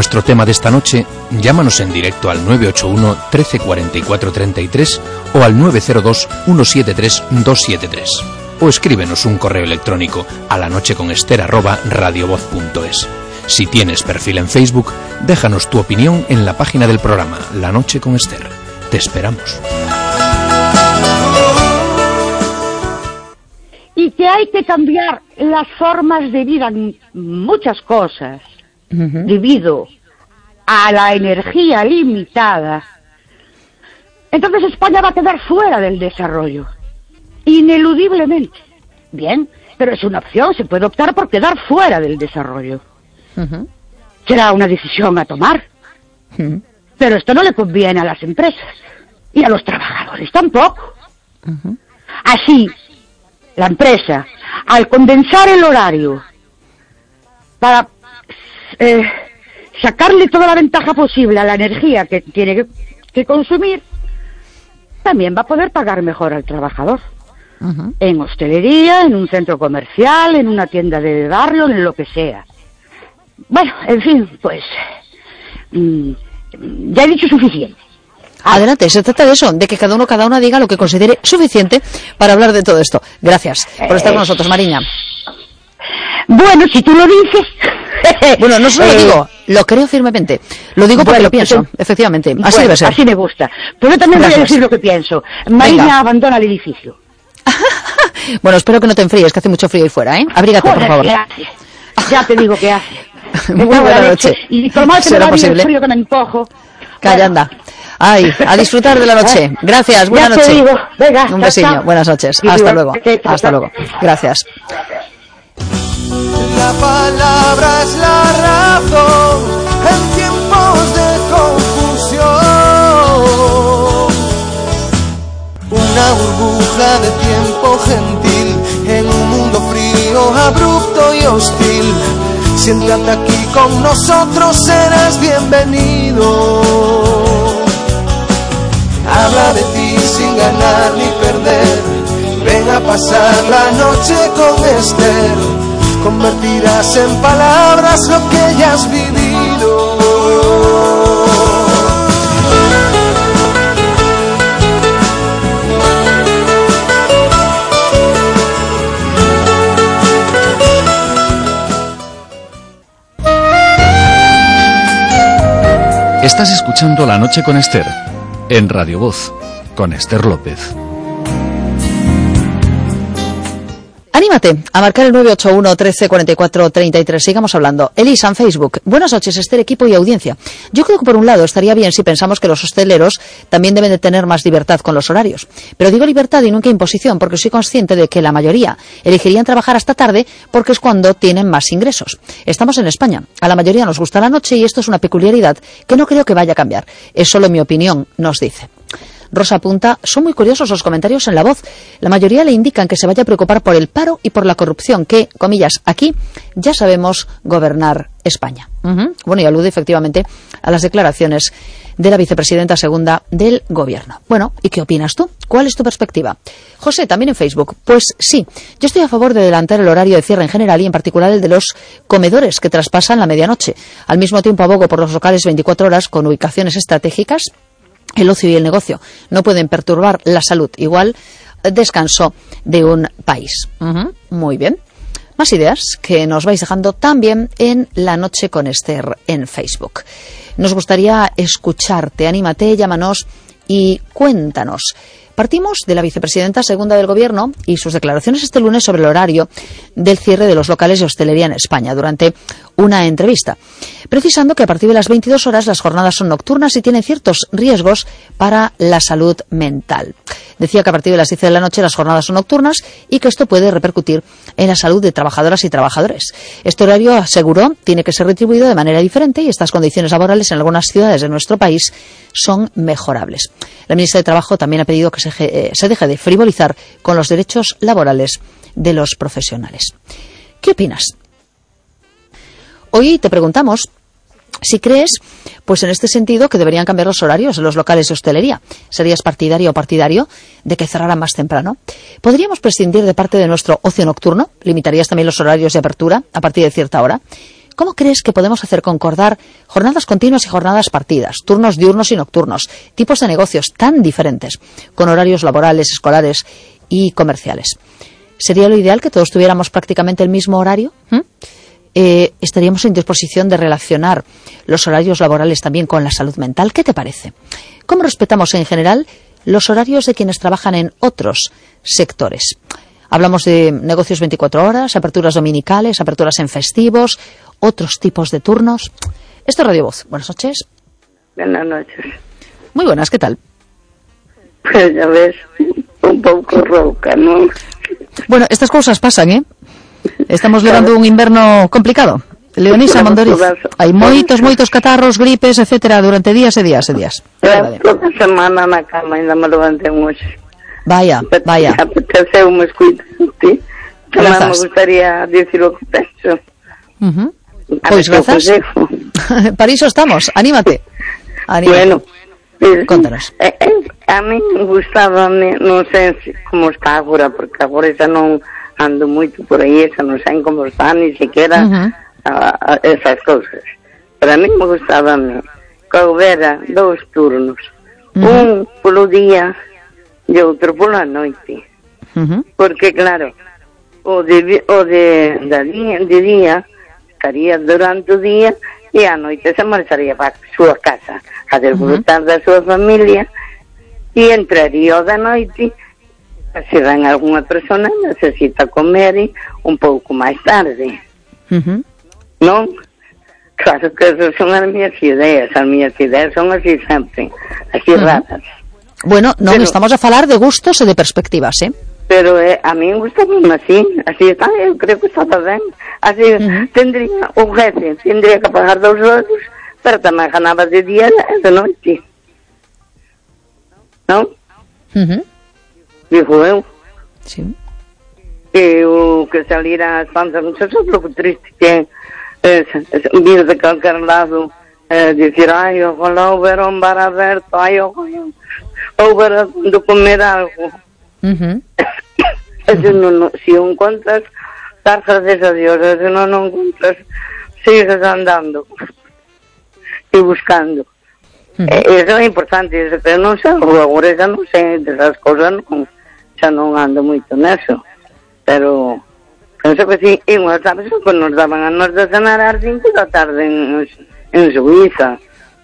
nuestro tema de esta noche, llámanos en directo al 981 13 44 33 o al 902 173 273. O escríbenos un correo electrónico a lanocheconester@radiovoz.es. Si tienes perfil en Facebook, déjanos tu opinión en la página del programa La Noche con Ester. Te esperamos. Y que hay que cambiar las formas de vida en muchas cosas, debido a la energía limitada. Entonces España va a quedar fuera del desarrollo, ineludiblemente. Bien, pero es una opción, se puede optar por quedar fuera del desarrollo. Será una decisión a tomar. Pero esto no le conviene a las empresas y a los trabajadores tampoco. Así, la empresa, al condensar el horario para sacarle toda la ventaja posible a la energía que tiene que consumir, también va a poder pagar mejor al trabajador. En hostelería, en un centro comercial, en una tienda de barrio, en lo que sea. Bueno, en fin, pues ya he dicho suficiente. Adelante, se trata de eso, de que cada una diga lo que considere suficiente para hablar de todo esto. Gracias por estar con nosotros, Mariña. Bueno, si tú lo dices... Bueno, no solo lo digo, lo creo firmemente. Lo digo porque lo pienso, efectivamente. Así debe ser. Así me gusta. Pero yo también voy a decir lo que pienso. Mariña abandona el edificio. Bueno, espero que no te enfríes, que hace mucho frío ahí fuera, ¿eh? Abrígate, por favor. Ya te digo que hace. Muy buena noche. Y tomate ¿Será posible? El frío que me encojo. Calla, anda. Ay, a disfrutar de la noche. Gracias, buena noche. Ya te digo. Venga, un besillo, buenas noches. Hasta luego. Hasta luego. Gracias. La palabra es la razón en tiempos de confusión. Una burbuja de tiempo gentil en un mundo frío, abrupto y hostil. Siéntate aquí con nosotros, serás bienvenido. Habla de ti sin ganar ni perder. Ven a pasar la noche con Ester. Convertirás en palabras lo que ya has vivido. Estás escuchando La Noche con Ester, en Radio Voz, con Ester López. Anímate a marcar el 981 13 44 33. Sigamos hablando. Elisa en Facebook. Buenas noches, Ester, equipo y audiencia. Yo creo que por un lado estaría bien si pensamos que los hosteleros también deben de tener más libertad con los horarios. Pero digo libertad y nunca imposición, porque soy consciente de que la mayoría elegirían trabajar hasta tarde porque es cuando tienen más ingresos. Estamos en España. A la mayoría nos gusta la noche y esto es una peculiaridad que no creo que vaya a cambiar. Es solo mi opinión, nos dice. Rosa apunta, son muy curiosos los comentarios en La Voz. La mayoría le indican que se vaya a preocupar por el paro y por la corrupción, que, comillas, aquí ya sabemos gobernar España. Bueno, y alude efectivamente a las declaraciones de la vicepresidenta segunda del Gobierno. Bueno, ¿y qué opinas tú? ¿Cuál es tu perspectiva? José, también en Facebook. Pues sí, yo estoy a favor de adelantar el horario de cierre en general y en particular el de los comedores que traspasan la medianoche. Al mismo tiempo abogo por los locales 24 horas con ubicaciones estratégicas. El ocio y el negocio no pueden perturbar la salud. Igual descanso de un país. Muy bien. Más ideas que nos vais dejando también en La Noche con Ester en Facebook. Nos gustaría escucharte. Anímate, llámanos y cuéntanos. Partimos de la vicepresidenta segunda del Gobierno y sus declaraciones este lunes sobre el horario del cierre de los locales de hostelería en España durante una entrevista, precisando que a partir de las 22 horas las jornadas son nocturnas y tienen ciertos riesgos para la salud mental. Decía que a partir de las 10 de la noche las jornadas son nocturnas y que esto puede repercutir en la salud de trabajadoras y trabajadores. Este horario, aseguró, tiene que ser retribuido de manera diferente y estas condiciones laborales en algunas ciudades de nuestro país son mejorables. La ministra de Trabajo también ha pedido que se deje de frivolizar con los derechos laborales de los profesionales. ¿Qué opinas? Hoy te preguntamos si crees, pues en este sentido, que deberían cambiar los horarios en los locales de hostelería. ¿Serías partidario o partidario de que cerraran más temprano? ¿Podríamos prescindir de parte de nuestro ocio nocturno? ¿Limitarías también los horarios de apertura a partir de cierta hora? ¿Cómo crees que podemos hacer concordar jornadas continuas y jornadas partidas, turnos diurnos y nocturnos, tipos de negocios tan diferentes, con horarios laborales, escolares y comerciales? ¿Sería lo ideal que todos tuviéramos prácticamente el mismo horario? Estaríamos en disposición de relacionar los horarios laborales también con la salud mental. ¿Qué te parece? ¿Cómo respetamos en general los horarios de quienes trabajan en otros sectores? Hablamos de negocios 24 horas, aperturas dominicales, aperturas en festivos, otros tipos de turnos. Esto es Radio Voz. Buenas noches. Buenas noches. Muy buenas, ¿qué tal? Pues ya ves, un poco rouca, ¿no? Bueno, estas cosas pasan, ¿eh? Estamos levando un inverno complicado. Leonisa Mondoriz, hai moitos catarros, gripes, etcétera, durante días e días e días. Toda semana na cama, ainda me levantei hoxe. Vaya. Apeteceu me escutar, sí. Tamén me gustaría dicir o que penso. Pois grazas. Para iso estamos, anímate. Bueno, contanos. A mí gustaba, non sei como está agora, porque agora xa non ando moito por aí, xa non sei como está, ni siquiera esas cousas. Pero a mí me gustaba que houbera 2 turnos, un polo día e outro pola noite, porque claro, o de día estaría durante o día e a noite se marcharía para a súa casa a desfrutar da súa familia, e entraría o da noite se ven alguna persona necesita comer un pouco máis tarde, non? Claro que esas son as miñas ideas son así sempre, así raras. Bueno, non estamos a falar de gustos e de perspectivas, Pero a mí me gusta así está, eu creo que está ben. Así tendría un jefe, tendría que pagar 2 horas, pero tamén ganaba de día e de noite. Non? Digo eu. Sí. E o que salira as tantas muchas lo que triste que é vir de calquer lado dicir, ai, ojalá houbera un bar aberto, ai, ojalá houbera de comer algo. Si encontras, dar gracias a Dios, se non encontras, sigues andando e buscando. Eso é importante, pero non sei, agora xa non sei desas cousas, xa non ando moito neso, pero penso que si, e unhas sabes que nos daban a nos de cenar ás 5 da tarde en Suiza.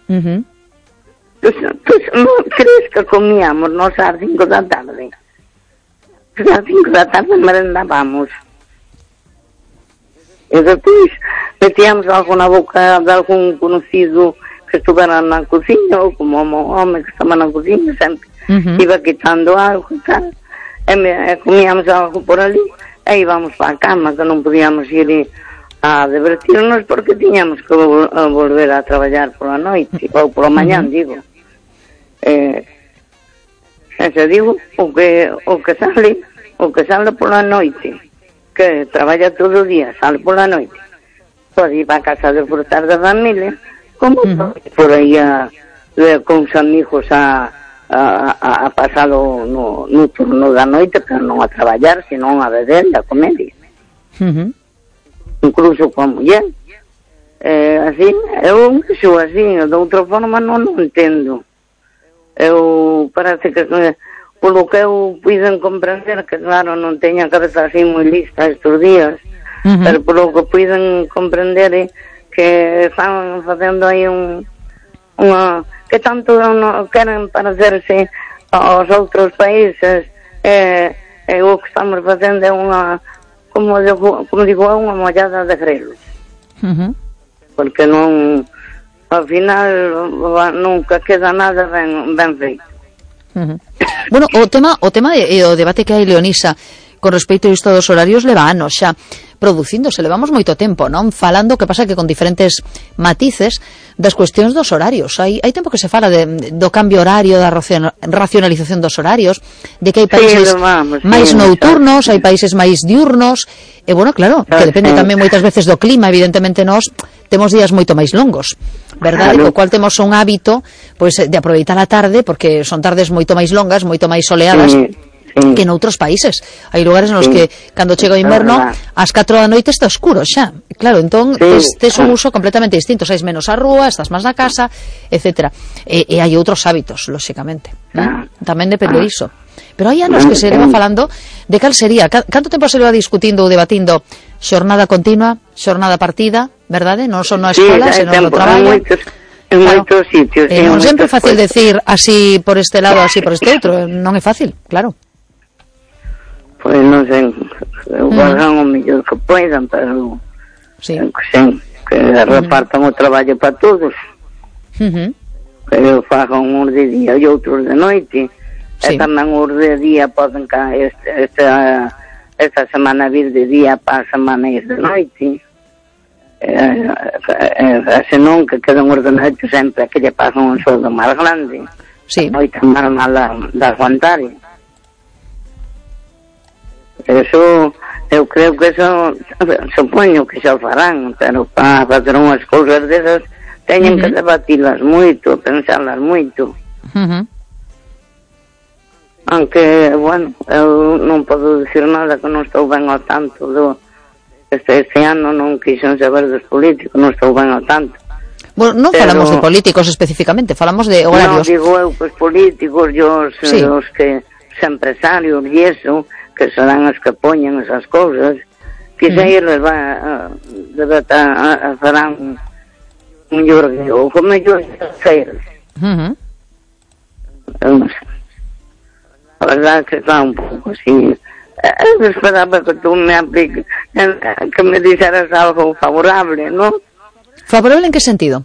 Crees que comíamos nos ás 5 da tarde? Ás 5 da tarde merendábamos. E depois metíamos algo na boca de algún conocido que estuvera na cociña, ou como o home que estaba na cociña, sempre iba quitando algo e tal, e comíamos algo por ali, e íbamos para a cama, que non podíamos ir a divertirnos porque tiñamos que volver a traballar pola noite, ou pola mañán, digo. Se digo, o que sale pola noite, que traballa todo o día, sale pola noite, pode ir para a casa de disfrutar da familia, como por aí con os amigos a pasalo no turno da noite, pero non a traballar, senón a beber e a comer. Incluso coa muller. Así, eu xo así, de outra forma non entendo. Eu parece que polo que eu puiden comprender, que claro, non teño a cabeza así moi lista estes días, pero polo que puiden comprender que están facendo aí unha que tanto queren parecerse aos outros países, o que estamos facendo é unha, como digo, é unha mollada de grelos, porque non, ao final nunca queda nada ben feito. Bueno, o tema e o debate que hai, Leonisa, con respecto a isto dos horarios leva anos xa producíndose, levamos moito tempo, non? Falando, que pasa que con diferentes matices das cuestións dos horarios. Hai tempo que se fala do cambio horario, da racionalización dos horarios, de que hai países máis nocturnos, hai países máis diurnos, e bueno, claro, que depende tamén moitas veces do clima, evidentemente nós temos días moito máis longos, verdade? Co cual temos un hábito pois de aproveitar a tarde, porque son tardes moito máis longas, moito máis soleadas, que noutros países. Hai lugares nos que cando chega o inverno ás 4 da noite está oscuro xa. Claro, entón tes un uso completamente distinto, sais menos á rúa, estás máis na casa, etcétera. E hai outros hábitos, lóxicamente. Tamén depende diso. Pero hai anos que se leva falando de cal sería, canto tempo se leva discutindo ou debatindo xornada continua, xornada partida, verdade? Non son na escola, senón no traballo. En moitos sitios. Non sempre é fácil decir así por este lado, así por este outro. Non é fácil, claro. Pois non sei, fagan o mellor que poidan, pero que repartan o traballo para todos, pero fagan uns de día e outros de noite, e tamén uns de día poden esta semana vir de día para a semana ir de noite, senón que quedan os de noite sempre que lle pagan un soldo máis grande, noite máis mala de aguantar. Eso, eu creo que eso, supoño que xa o farán, pero para facer unhas cousas desas teñen que debatilas moito, pensarlas moito. Aunque, bueno, eu non podo dicir nada que non estou ben ao tanto este ano non quixen saber dos políticos, non estou ben ao tanto. Bueno, non falamos de políticos especificamente, falamos de horarios. Non, digo eu, os políticos, os que os empresarios e eso, que serán os que poñen esas cousas, que xa eles farán un llorgueo, o mellor xa eles. Eu non sei. A verdade que está un pouco así. Eu esperaba que tú me apliques, que me dixeras algo favorable, non? ¿Favorable en que sentido?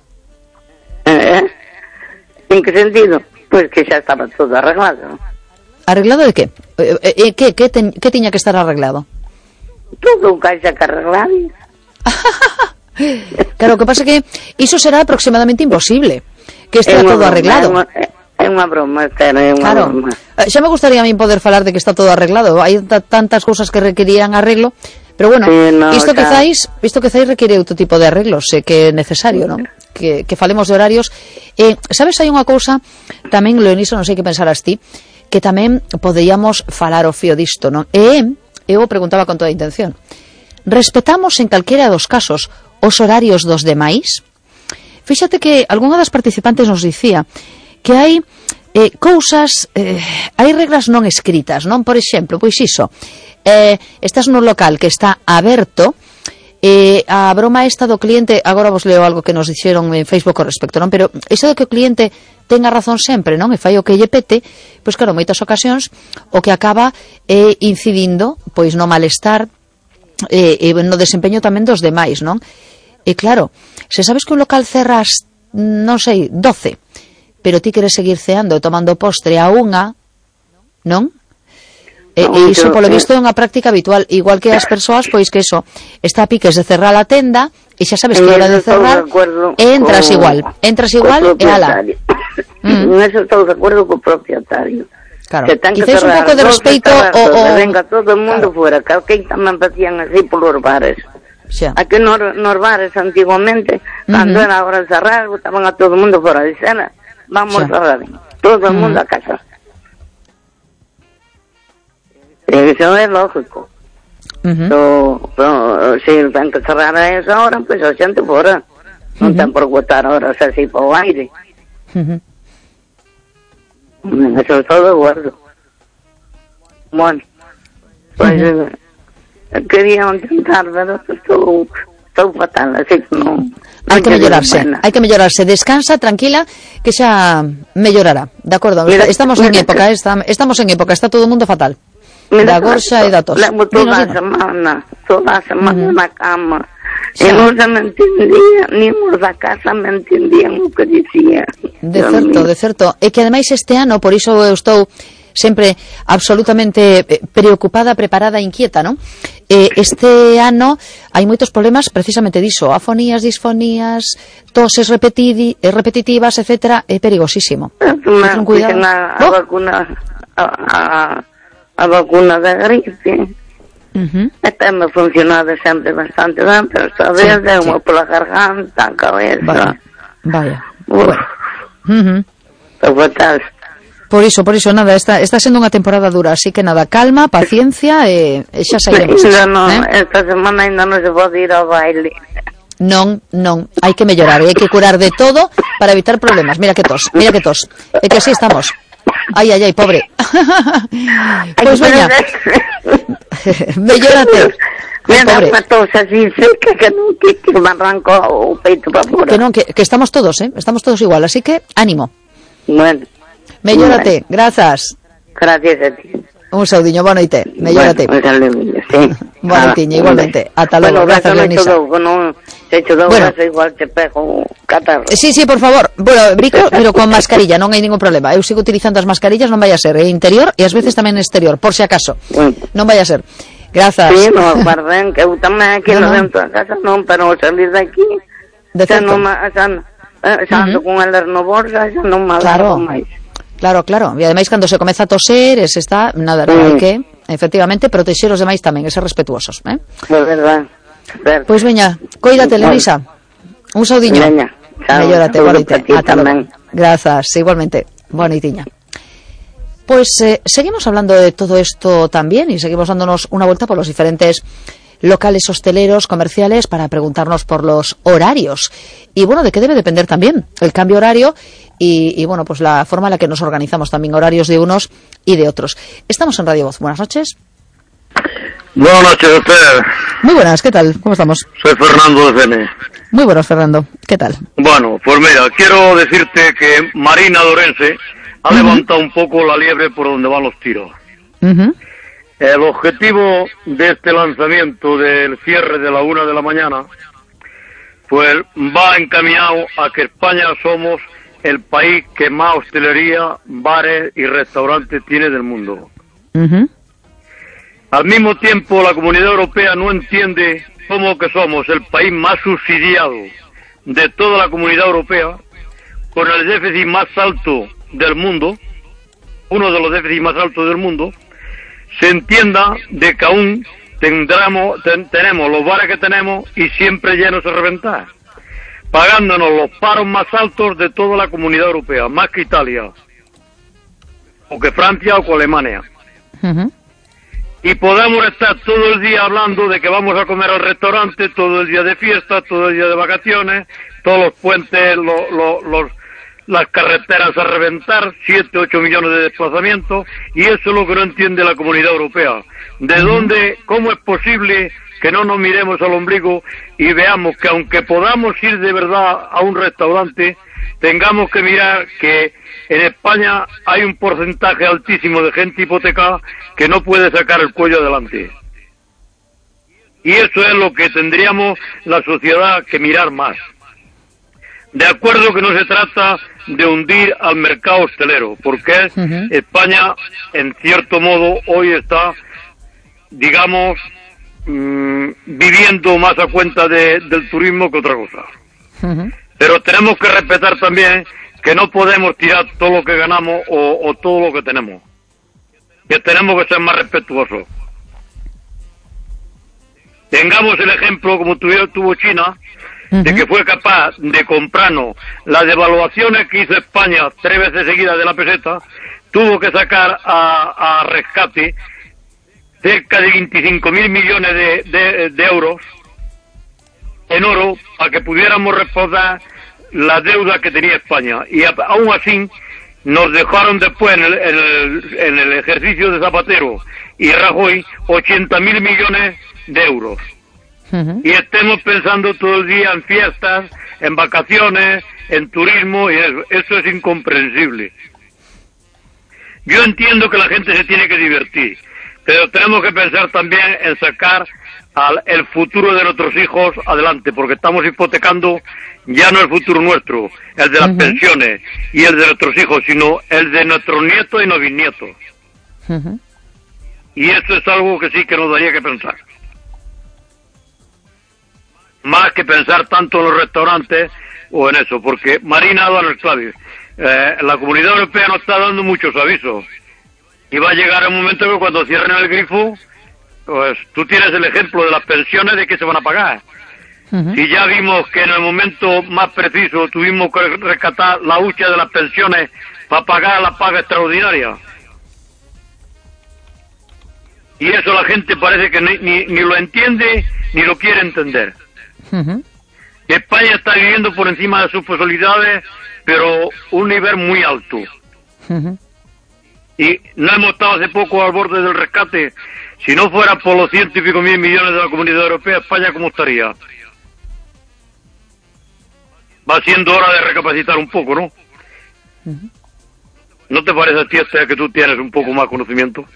En que sentido? Pois que xa estaba todo arreglado. ¿Arreglado de qué? ¿Qué tiña que estar arreglado? Todo o que hai que arreglar. Claro, o que pasa é que iso será aproximadamente imposible, que estea todo arreglado. É unha broma, é unha broma. Xa me gustaría a mí poder falar de que está todo arreglado. Hai tantas cousas que requerían arreglo, pero bueno, isto quezáis requiere outro tipo de arreglos, que é necesario, non? Que falemos de horarios. Sabes, hai unha cousa tamén, Leoniso, non sei que pensarás ti, que tamén poderíamos falar o fío disto, non? Eu preguntaba con toda a intención. Respetamos en calquera dos casos os horarios dos demais? Fíxate que algunha das participantes nos dicía que hai cousas, hai regras non escritas, non? Por exemplo, pois iso, estás nun local que está aberto, a broma esta do cliente, agora vos leo algo que nos dixeron en Facebook ao respecto, non? Pero iso de que o cliente tenga razón sempre, non? E fai o que lle pete, pois claro, moitas ocasións o que acaba incidindo pois no malestar e no desempeño tamén dos demais, non? E claro, se sabes que un local cerras, non sei, 12, pero ti queres seguir ceando e tomando postre a unha, non? E iso, polo visto, é unha práctica habitual, igual que as persoas, pois que eso, está a piques de cerrar a tenda e xa sabes que é hora de cerrar e entras igual e ala. Eso estou de acordo co propietario. Claro, quizás un pouco de respeito venga todo o mundo fuera, que aquí tamén facían así polos bares. Aquí nos bares antiguamente, cando era hora de cerrar, botaban a todo o mundo fora, dixera, vamos a cerrar, todo o mundo a casa. Eso é lógico. Pero se ten que cerrar a esa hora, pois a xente fora. Non ten por botar horas así para o aire. Eso estou de acordo. Bueno, pois quería intentar, pero estou fatal, así que non. Hai que mellorarse, descansa, tranquila, que xa mellorará, de acordo? Estamos en época, está todo o mundo fatal. Da gorxa e da tos. Levo toda a semana na cama. E non se me entendía, ni os da casa me entendían o que dicía. De certo. E que ademais este ano, por iso eu estou sempre absolutamente preocupada, preparada, inquieta, non? Este ano hai moitos problemas precisamente diso, afonías, disfonías, toses repetitivas, etcétera, é perigosísimo. Ten cuidado. A vacuna da gripe. Esta me funcionado sempre bastante ben, pero esta vez é unha pola garganta, a cabeza. Vaya. Estou fatal. Por iso, nada, está sendo unha temporada dura, así que nada, calma, paciencia, xa sairemos. Esta semana ainda non se pode ir ao baile. Non, hai que mellorar, hai que curar de todo para evitar problemas. Mira que tos, é que así estamos. Ai, pobre. Pois veña, mellórate. Mira, unha tos así seca que non que me arranco o peito para fora. Que non, que estamos todos igual, así que ánimo. Bueno. Mellórate, grazas. Gracias a ti. Un saudiño, boa noite, mellórate. Bueno, un saludiño, sí. Boa noitiña, igualmente. Ata logo, grazas, Leonisa. Se echo dou igual te pego catarro. Sí, por favor. Bueno, brico, pero con mascarilla, non hai ningún problema. Eu sigo utilizando as mascarillas, non vai a ser interior e ás veces tamén exterior, por si acaso. Non vai a ser. Grazas. Sí, no, guarden, que eu tamén aquí no dentro da casa non, pero salir de aquí xa non ando con elas no bolsa, xa non me alargo máis. Claro. E ademais cando se comeza a toser, hai que, efectivamente, protexer os demais tamén, e ser respetuosos, É verdad. Pois veña, coídate, Leonisa. Un saudiño. Veña, mellórate, boa noite. Ata logo. Grazas, igualmente. Boa noitiña. Pues seguimos hablando de todo esto también y seguimos dándonos una vuelta por los diferentes locales hosteleros, comerciales, para preguntarnos por los horarios. Y bueno, de qué debe depender también el cambio horario y bueno, pues la forma en la que nos organizamos también, horarios de unos y de otros. Estamos en Radio Voz. Buenas noches. Buenas noches a usted. Muy buenas, ¿qué tal? ¿Cómo estamos? Soy Fernando de Fene. Muy buenas, Fernando. ¿Qué tal? Bueno, pues mira, quiero decirte que Marina Dorense ha levantado un poco la liebre por donde van los tiros. El objetivo de este lanzamiento del cierre de la 1 de la mañana, pues va encaminado a que España somos el país que más hostelería, bares y restaurantes tiene del mundo. Al mismo tiempo, la Comunidad Europea no entiende cómo que somos el país más subsidiado de toda la Comunidad Europea, con el déficit más alto del mundo, uno de los déficits más altos del mundo, se entienda de que aún tenemos los bares que tenemos y siempre llenos de reventar, pagándonos los paros más altos de toda la Comunidad Europea, más que Italia, o que Francia o que Alemania. Y podemos estar todo el día hablando de que vamos a comer al restaurante, todo el día de fiesta, todo el día de vacaciones, todos los puentes, las carreteras a reventar, 7, 8 millones de desplazamientos, y eso es lo que no entiende la Comunidad Europea. ¿De dónde, cómo es posible que no nos miremos al ombligo y veamos que aunque podamos ir de verdad a un restaurante, tengamos que mirar que en España hay un porcentaje altísimo de gente hipotecada que no puede sacar el cuello adelante? Y eso es lo que tendríamos la sociedad que mirar más. De acuerdo que no se trata de hundir al mercado hostelero, porque España, en cierto modo, hoy está, digamos, viviendo más a cuenta del turismo que otra cosa. Pero tenemos que respetar también que no podemos tirar todo lo que ganamos o todo lo que tenemos. Que tenemos que ser más respetuosos. Tengamos el ejemplo, como tuvo China, de que fue capaz de comprarnos las devaluaciones que hizo España 3 veces seguidas de la peseta, tuvo que sacar a rescate cerca de 25.000 millones de euros en oro para que pudiéramos respaldar la deuda que tenía España. Y aún así nos dejaron después en el ejercicio de Zapatero y Rajoy 80.000 millones de euros. Y estemos pensando todo el día en fiestas, en vacaciones, en turismo, y eso es incomprensible. Yo entiendo que la gente se tiene que divertir, pero tenemos que pensar también en sacar el futuro de nuestros hijos adelante, porque estamos hipotecando ya no el futuro nuestro, el de las pensiones y el de nuestros hijos, sino el de nuestros nietos y no bisnietos. Y eso es algo que sí que nos daría que pensar. Más que pensar tanto en los restaurantes o en eso, porque Marina ha dado el clave. La Comunidad Europea nos está dando muchos avisos y va a llegar el momento que cuando cierren el grifo, pues tú tienes el ejemplo de las pensiones de que se van a pagar. Si ya vimos que en el momento más preciso tuvimos que rescatar la hucha de las pensiones para pagar la paga extraordinaria. Y eso la gente parece que ni lo entiende ni lo quiere entender. España está viviendo por encima de sus posibilidades, pero un nivel muy alto. Y no hemos estado hace poco al borde del rescate. Si no fuera por los 100 y pico mil millones de la Comunidad Europea, España ¿cómo estaría? Va siendo hora de recapacitar un poco, ¿no? ¿No te parece a ti, Esther, que tú tienes un poco más conocimiento?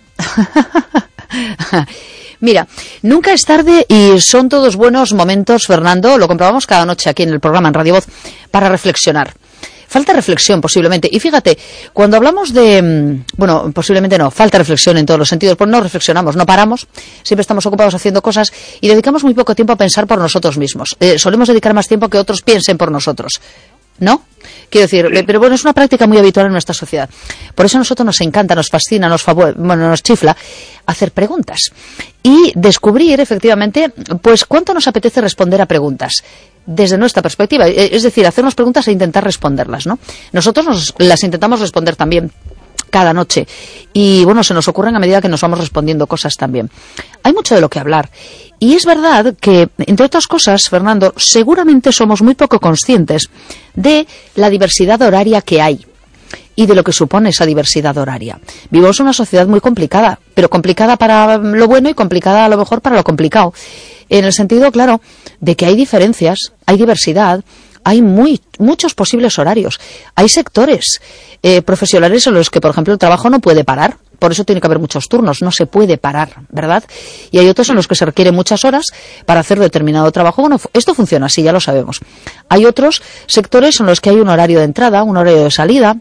Mira, nunca es tarde y son todos buenos momentos, Fernando, lo comprobamos cada noche aquí en el programa en Radio Voz, para reflexionar. Falta reflexión, posiblemente. Y fíjate, cuando hablamos de... Bueno, posiblemente no, falta reflexión en todos los sentidos, pues no reflexionamos, no paramos, siempre estamos ocupados haciendo cosas y dedicamos muy poco tiempo a pensar por nosotros mismos. Solemos dedicar más tiempo a que otros piensen por nosotros, ¿no? Quiero decir, pero bueno, es una práctica muy habitual en nuestra sociedad. Por eso a nosotros nos encanta, nos fascina, nos chifla hacer preguntas y descubrir, efectivamente, pues cuánto nos apetece responder a preguntas desde nuestra perspectiva. Es decir, hacernos preguntas e intentar responderlas, ¿no? Nosotros las intentamos responder también cada noche y, bueno, se nos ocurren a medida que nos vamos respondiendo cosas también. Hay mucho de lo que hablar. Y es verdad que, entre otras cosas, Fernando, seguramente somos muy poco conscientes de la diversidad horaria que hay y de lo que supone esa diversidad horaria. Vivimos en una sociedad muy complicada, pero complicada para lo bueno y complicada a lo mejor para lo complicado. En el sentido, claro, de que hay diferencias, hay diversidad, hay muchos posibles horarios. Hay sectores profesionales en los que, por ejemplo, el trabajo no puede parar. Por eso tiene que haber muchos turnos, no se puede parar, ¿verdad? Y hay otros en los que se requieren muchas horas para hacer determinado trabajo. Bueno, esto funciona así, ya lo sabemos. Hay otros sectores en los que hay un horario de entrada, un horario de salida,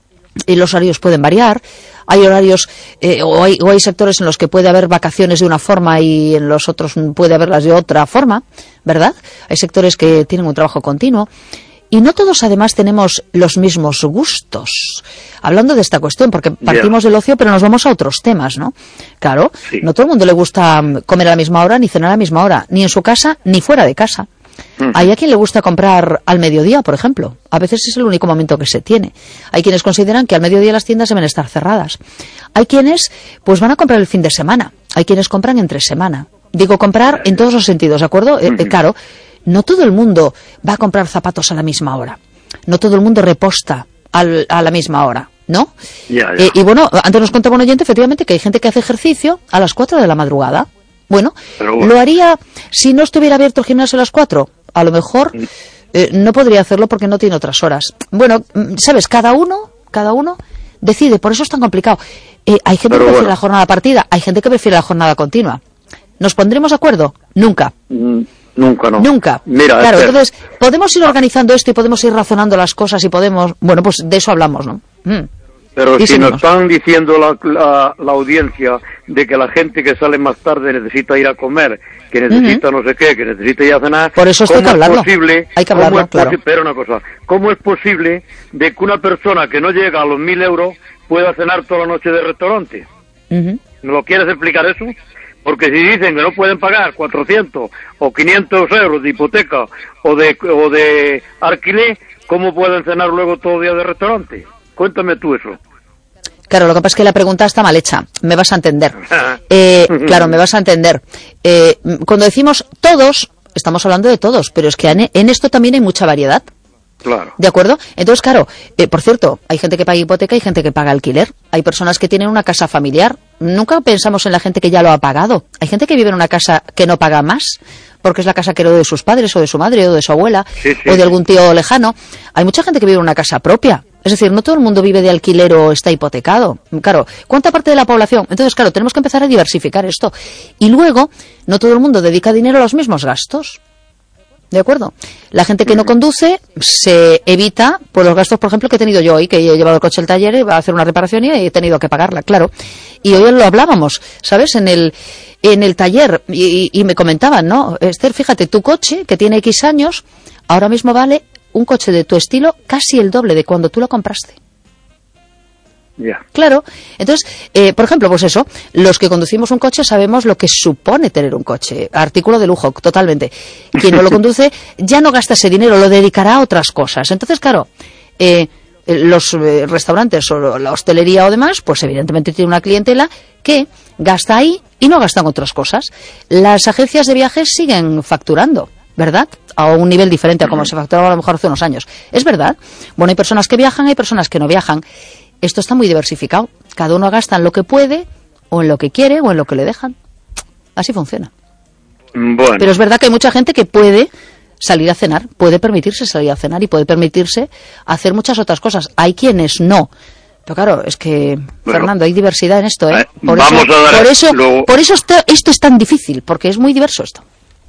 y los horarios pueden variar. Hay horarios o hay sectores en los que puede haber vacaciones de una forma y en los otros puede haberlas de otra forma, ¿verdad? Hay sectores que tienen un trabajo continuo. Y no todos, además, tenemos los mismos gustos. Hablando de esta cuestión, porque partimos del ocio, pero nos vamos a otros temas, ¿no? Claro, no todo el mundo le gusta comer a la misma hora, ni cenar a la misma hora, ni en su casa, ni fuera de casa. Hay a quien le gusta comprar al mediodía, por ejemplo. A veces es el único momento que se tiene. Hay quienes consideran que al mediodía las tiendas deben estar cerradas. Hay quienes, pues, van a comprar el fin de semana. Hay quienes compran entre semana. Digo comprar en todos los sentidos, ¿de acuerdo? Claro. No todo el mundo va a comprar zapatos a la misma hora. No todo el mundo reposta a la misma hora, ¿no? Y bueno, antes nos contaba un oyente, efectivamente, que hay gente que hace ejercicio a las 4 de la madrugada. Bueno, ¿lo haría si no estuviera abierto el gimnasio a las 4? A lo mejor no podría hacerlo porque no tiene otras horas. Bueno, ¿sabes? Cada uno decide, por eso es tan complicado. Hay gente que prefiere la jornada partida, hay gente que prefiere la jornada continua. ¿Nos pondremos de acuerdo? Nunca. Nunca, no. Nunca. Mira, claro, entonces podemos ir organizando esto y podemos ir razonando las cosas y podemos... Bueno, pues de eso hablamos, ¿no? Pero si nos están diciendo la audiencia de que la gente que sale más tarde necesita ir a comer, que necesita no sé qué, que necesita ir a cenar... Por eso esto hay que hablarlo. Hay que hablarlo, claro. Pero una cosa, ¿cómo es posible de que una persona que no llega a los 1.000 euros pueda cenar toda la noche de restaurante? ¿Me lo quieres explicar eso? Porque si dicen que no pueden pagar 400 o 500 euros de hipoteca o de alquiler, ¿cómo pueden cenar luego todo el día de restaurante? Cuéntame tú eso. Claro, lo que pasa es que la pregunta está mal hecha. Me vas a entender. Claro, me vas a entender. Cuando decimos todos, estamos hablando de todos, pero es que en esto también hay mucha variedad. Claro. ¿De acuerdo? Entonces, claro, por cierto, hay gente que paga hipoteca y gente que paga alquiler. Hay personas que tienen una casa familiar. Nunca pensamos en la gente que ya lo ha pagado. Hay gente que vive en una casa que no paga más, porque es la casa que heredó de sus padres, o de su madre, o de su abuela, o de algún tío lejano. Hay mucha gente que vive en una casa propia. Es decir, no todo el mundo vive de alquiler o está hipotecado. Claro, ¿cuánta parte de la población? Entonces, claro, tenemos que empezar a diversificar esto. Y luego, no todo el mundo dedica dinero a los mismos gastos. ¿De acuerdo? La gente que no conduce se evita por los gastos, por ejemplo, que he tenido yo hoy, que he llevado el coche al taller y va a hacer una reparación y he tenido que pagarla, claro. Y hoy lo hablábamos, ¿sabes? En el taller y me comentaban, ¿no? Esther, fíjate, tu coche, que tiene X años, ahora mismo vale un coche de tu estilo casi el doble de cuando tú lo compraste. Ya. Claro. Entonces, por ejemplo, pues eso, los que conducimos un coche sabemos lo que supone tener un coche. Artículo de lujo, totalmente. Quien no lo conduce ya no gasta ese dinero, lo dedicará a otras cosas. Entonces, claro, los restaurantes o la hostelería o demás, pues evidentemente tiene una clientela que gasta ahí y no gasta en otras cosas. Las agencias de viajes siguen facturando, ¿verdad? A un nivel diferente a como se facturaba a lo mejor hace unos años. Es verdad. Bueno, hay personas que viajan, hay personas que no viajan. Esto está muy diversificado. Cada uno gasta en lo que puede, o en lo que quiere, o en lo que le dejan. Así funciona. Bueno. Pero es verdad que hay mucha gente que puede salir a cenar, puede permitirse salir a cenar y puede permitirse hacer muchas otras cosas. Hay quienes no. Pero claro, es que, bueno, Fernando, hay diversidad en esto, ¿eh? Por eso esto es tan difícil, porque es muy diverso esto.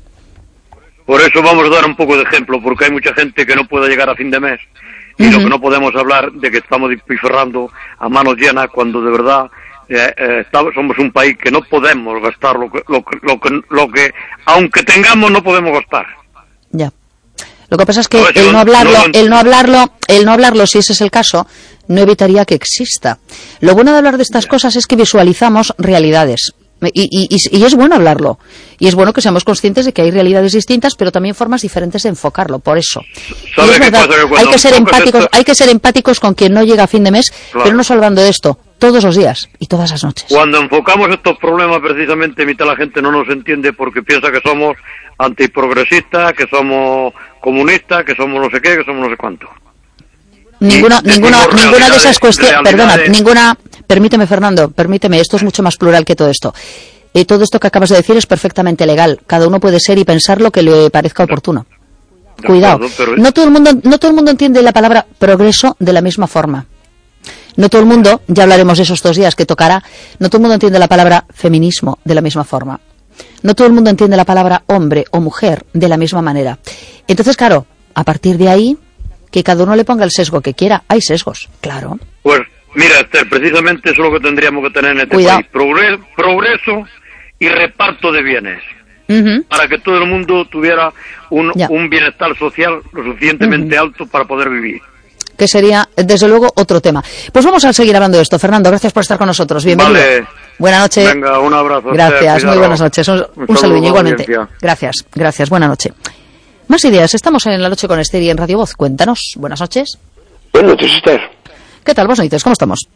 Por eso vamos a dar un poco de ejemplo, porque hay mucha gente que no puede llegar a fin de mes. Y lo que no podemos hablar de que estamos despilfarrando a manos llenas cuando de verdad somos un país que no podemos gastar lo que aunque tengamos no podemos gastar. Ya. Lo que pasa es que el no hablarlo, si ese es el caso, no evitaría que exista. Lo bueno de hablar de estas cosas es que visualizamos realidades. Y es bueno hablarlo. Y es bueno que seamos conscientes de que hay realidades distintas, pero también formas diferentes de enfocarlo. Por eso. Y es verdad, hay que ser empáticos con quien no llega a fin de mes, claro, pero no solo hablando de esto, todos los días y todas las noches. Cuando enfocamos estos problemas, precisamente, mitad de la gente no nos entiende porque piensa que somos antiprogresistas, que somos comunistas, que somos no sé qué, que somos no sé cuánto. Ninguna de esas cuestiones, permíteme, Fernando, esto es mucho más plural que todo esto. Todo esto que acabas de decir es perfectamente legal. Cada uno puede ser y pensar lo que le parezca oportuno. Cuidado. No todo el mundo entiende la palabra progreso de la misma forma. No todo el mundo, ya hablaremos de esos 2 días que tocará, no todo el mundo entiende la palabra feminismo de la misma forma. No todo el mundo entiende la palabra hombre o mujer de la misma manera. Entonces, claro, a partir de ahí, que cada uno le ponga el sesgo que quiera. Hay sesgos, claro. Pues mira, Esther, precisamente eso es lo que tendríamos que tener en este país. Progreso y reparto de bienes. Para que todo el mundo tuviera un bienestar social lo suficientemente alto para poder vivir. Que sería, desde luego, otro tema. Pues vamos a seguir hablando de esto. Fernando, gracias por estar con nosotros. Bienvenido. Vale. Buenas noches. Venga, un abrazo. Gracias, muy buenas noches. Un saludo igualmente. Gracias, buenas noches. Más ideas, estamos en La Noche con Esther y en Radio Voz. Cuéntanos, buenas noches. Buenas noches, Esther. ¿Qué tal, vos noites, cómo estamos?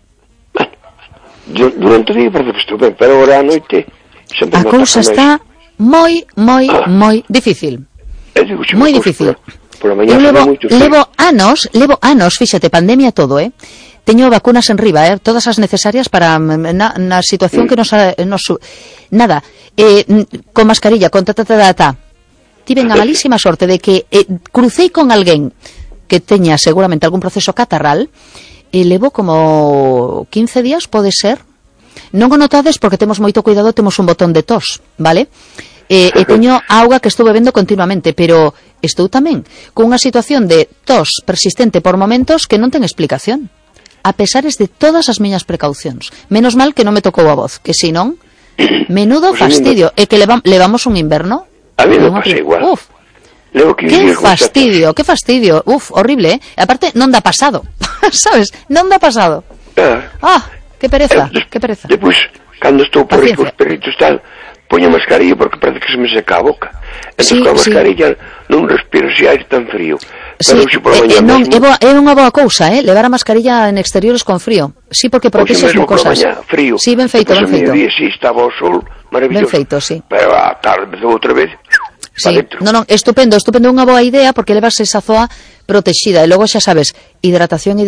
Bueno, durante o día parece que estou ben, pero ahora a noite a cousa está moi difícil. Moi difícil. Por a mañá levo anos, fíxate, pandemia todo, teño vacunas en riba, todas as necesarias para na situación que nos nada, con mascarilla, con Tiven a malísima sorte de que crucei con alguén que teña seguramente algún proceso catarral e levo como 15 días, pode ser. Non o notades porque temos moito cuidado, temos un botón de tos, vale? E teño auga que estou bebendo continuamente, pero estou tamén con unha situación de tos persistente por momentos que non ten explicación, a pesares de todas as miñas precaucións. Menos mal que non me tocou a voz, que si non, menudo fastidio. E que levamos un inverno. A mí me pasa igual. Uf, qué fastidio. Uf, horrible, Aparte, non dá pasado, sabes? Non dá pasado. Qué pereza. Depois, cando estou por aí cos perritos tal, poño mascarilla porque parece que se me seca a boca. Entón, con a mascarilla non respiro ese aire tan frío. Pero é unha boa cousa, levar a mascarilla en exteriores con frío. Sí, porque protexes mucosas. Frío. Sí, ben feito. Sí, estaba o sol maravilloso. Ben feito, sí. Pero a tarde empezou outra vez. Sí, non, estupendo, unha boa idea porque levas esa zoa protexida e logo xa sabes, hidratación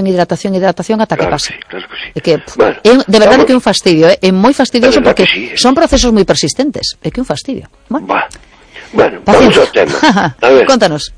ata que pase. Claro que sí. É que, bueno, de verdade que é un fastidio, é moi fastidioso porque son procesos moi persistentes, é que é un fastidio. Bueno, vamos ao tema. A ver. Contanos.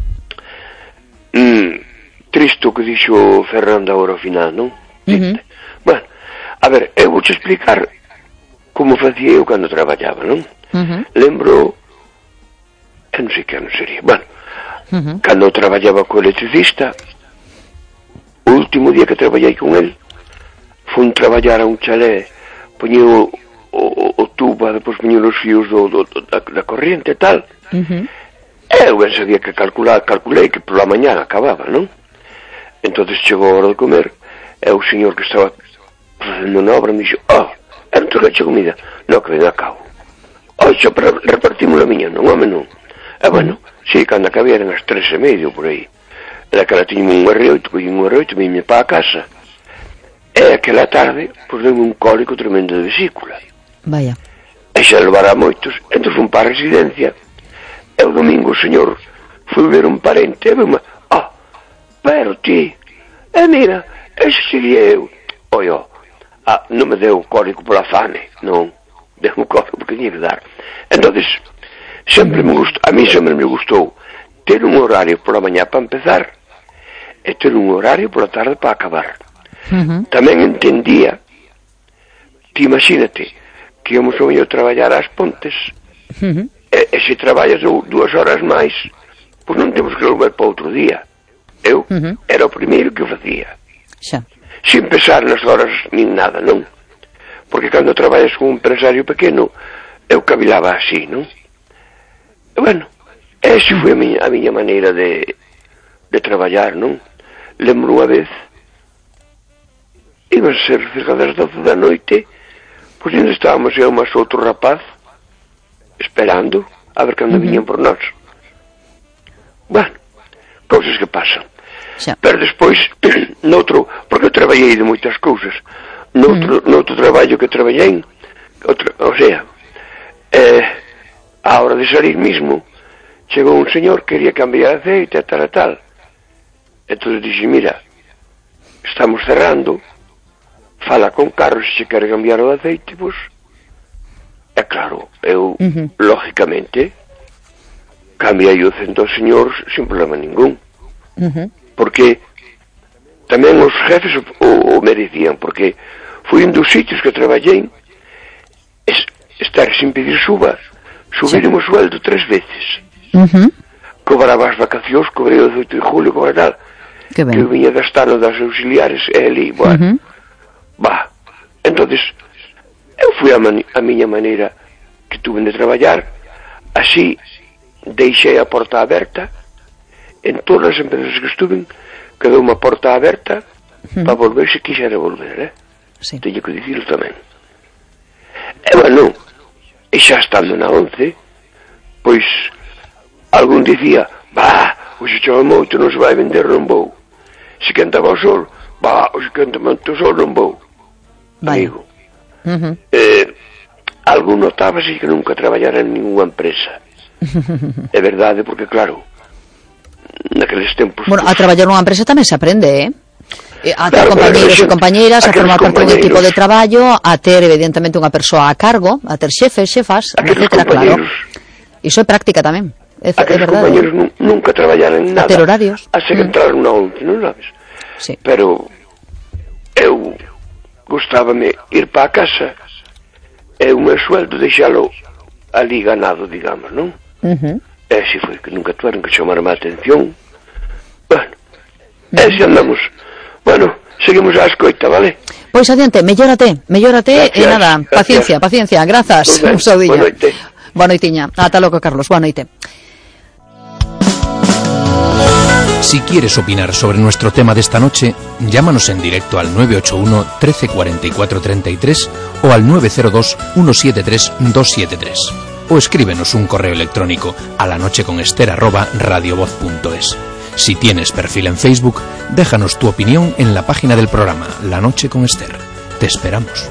Triste o que dixo Fernando agora ao final, non? Bueno, a ver, eu vou te explicar como facía eu cando traballaba, non? Lembro, non sei que ano sería, bueno, cando traballaba co electricista, o último día que traballei con el, fun traballar a un chalé, poñei o tubo, depois poñei os fios da corriente e tal, eu ben sabía que calculei que pola mañá acababa, non? Entonces chegou a hora de comer, E o señor que estaba facendo na obra me dixo, non trocache comida. Non, que ven a cabo. Xa repartimos a miña, non, home, non. E bueno, si, cando acabé eran as 3:30 por aí. E daquela tiñame un R8, collín un R8, vime para a casa. E aquela tarde, pois deu un cólico tremendo de vesícula. Vaya. E xa levara moitos, entón fun para a residencia. E o domingo o señor foi ver un parente e veu-me, pero ti, mira, ese sería eu. Non me deu cólico pola fame, non, deu un cólico porque tiña que dar. Entonces, a mí sempre me gustou ter un horario pola mañá para empezar e ter un horario pola tarde para acabar. Tamén entendía, ti imagínate, que íamos ao mellor traballar ás Pontes, e se traballas 2 horas máis, pois non temos que volver para outro día. Eu era o primeiro que o facía, sin pensar nas horas nin nada, non? Porque cando traballas con un empresario pequeno, eu cavilaba así, non? E bueno, esa foi a miña maneira de traballar, non? Lembro unha vez, iban a ser cerca das 12 da noite, pois ainda estábamos eu máis outro rapaz esperando a ver cando viñan por nós. Bueno, cousas que pasan. Pero despois, noutro, porque eu traballei de moitas cousas, noutro traballo que traballei, o sea, a hora de salir mismo, chegou un señor que quería cambiar aceite e tal e tal. Entón dixe, mira, estamos cerrando, fala con Carlos se quere cambiar o aceite, pois, é claro, eu, lógicamente, cambiei o cento ao señor sin problema ningún. Porque tamén os jefes o merecían, porque foi un dos sitios que traballei estar sin pedir subir o sueldo 3 veces. Cobraba as vacacións, cobrei o 18 de julio, cobrei tal, que eu viña gastando das auxiliares e ali, bueno, entonces eu fui a miña maneira que tuve de traballar, así deixei a porta aberta en todas as empresas que estuve, quedou unha porta aberta para volver se quixera volver, teño que dicirlo tamén. E bueno, e xa estando na 11, pois algún dicía, hoxe chove moito, non se vai vender, non vou. Se quentaba o sol, hoxe quenta moito o sol, non vou. Amigo, algún notábase que nunca traballara en ninguna empresa. É verdade, porque claro, naqueles tempos... Bueno, a traballar nunha empresa tamén se aprende, a ter compañeiros e compañeiras, a formar parte dun equipo de traballo, a ter evidentemente unha persoa a cargo, a ter xefes, xefas, etcétera, claro. Iso é práctica tamén. Aqueles compañeros nunca traballaran en nada, a ter horarios, a ser entraron na 11, non sabes? Pero eu gustábame ir para a casa e o meu sueldo deixalo ali ganado, digamos, non? E así foi, que nunca tuveron que chamar má atención. Bueno, e así andamos. Bueno, seguimos a escoita, vale? Pois adiante, mellórate e nada, paciencia, grazas, un saudinho. Boa noitiña, ata logo, Carlos, boa noite. Si quieres opinar sobre nuestro tema de esta noche, llámanos en directo al 981 13 44 33 o al 902 173 273. O escríbenos un correo electrónico a lanocheconester@radiovoz.es. Si tienes perfil en Facebook, déjanos tu opinión en la página del programa La Noche con Ester. Te esperamos.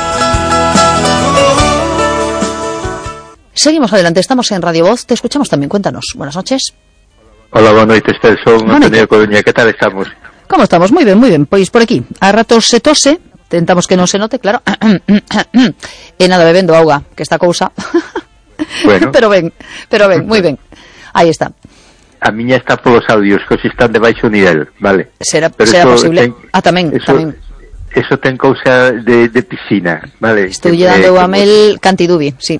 Seguimos adelante, estamos en Radio Voz, te escuchamos también, cuéntanos. Buenas noches. Hola, boa noite, Esther, son Antonio Coruña, que tal estamos? ¿Cómo estamos? Muy bien, pois por aquí, a ratos se tose, tentamos que non se note, claro, e nada, bebendo auga, que esta cousa, bueno. pero ben, moi ben, aí está. A miña está polos audios, que hoxe están de baixo nivel, vale? Será posible, tamén. Eso ten cousa de piscina, vale? Estou lle dando a Mel cantidubi, sí.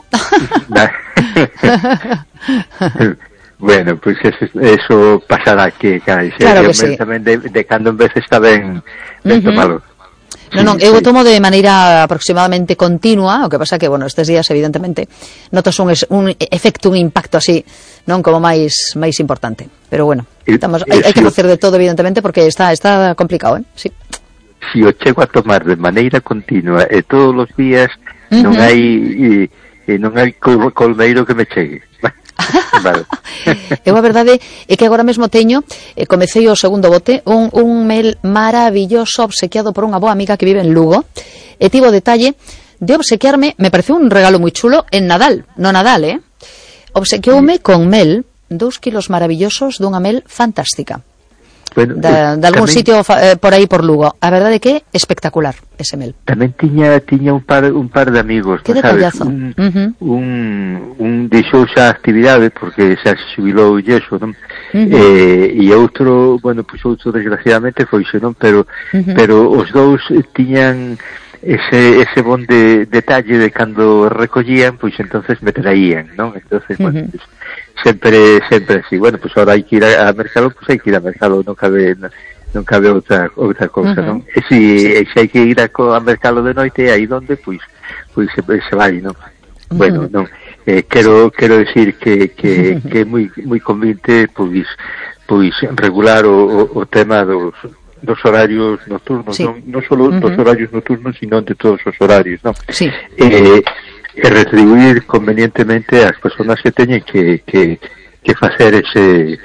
Bueno, pois eso pasará que, claro que sí. Tamén de cando en vez está ben tomado. Non, eu o tomo de maneira aproximadamente continua, o que pasa que, bueno, estes días evidentemente notas un efecto, un impacto así, non como máis importante, pero bueno, hai que facer de todo evidentemente porque está complicado, sí. si o chego a tomar de maneira continua e todos os días, non hai colmeiro que me chegue. Vale. Eu a verdade é que agora mesmo teño, comecei o segundo bote, un mel maravilloso obsequiado por unha boa amiga que vive en Lugo, e tivo detalle de obsequiarme, me pareceu un regalo moi chulo en Nadal, obsequioume con mel, 2 kilos maravillosos dunha mel fantástica. Bueno, de algún sitio por aí por Lugo. A verdade que é espectacular ese mel. Tamén tiña un par de amigos, que sabes? detallazo. Un deixou xa a actividade porque xa se xubilou yeso, non? E outro, bueno, pois outro desgraciadamente foise, non? Pero os dous tiñan ese bon de detalle de cando recollían, pois entonces me traían, non? Entonces, bueno, pues, sempre así. Bueno, pues ahora hai que ir a mercado, pues hai que ir a mercado, non cabe outra cousa, non? E se hai que ir a mercado de noite, aí donde, pois se vai, non? Bueno, non, quero decir que é moi convinte, pois regular o tema dos horarios nocturnos, sí. Non só dos horarios nocturnos, sino de todos os horarios, non? Sí. E retribuir convenientemente as persoas que teñen que facer ese